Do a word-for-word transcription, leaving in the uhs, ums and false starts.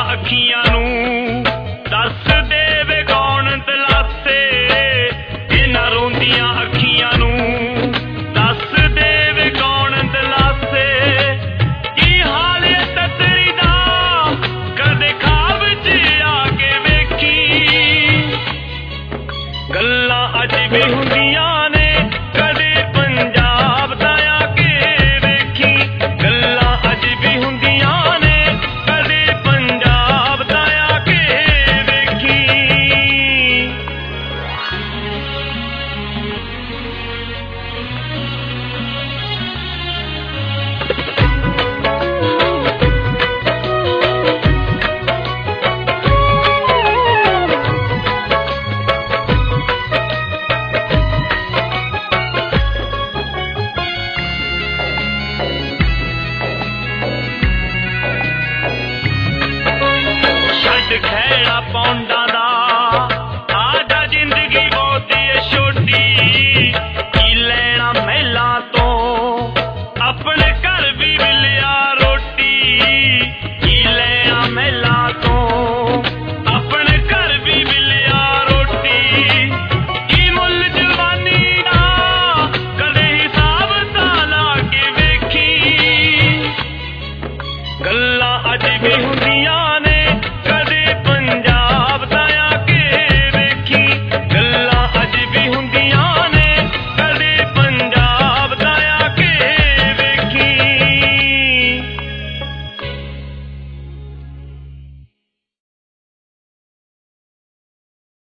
अखियां नूं दस देवे कौन दिलासे, इन्हां रोंदियां अखियां नूं दस देवे कौन दिलासे। की हाल है ततरी दा कदे ख्वाब च आके वेखी, गल्लां अज भी हुंदियां ने कदे पंजाब दा आके वेखी, गल्लां अज भी हुंदियां ने कदे पंजाब दा आके वेखी। छड्ड खैड़ा पौंडा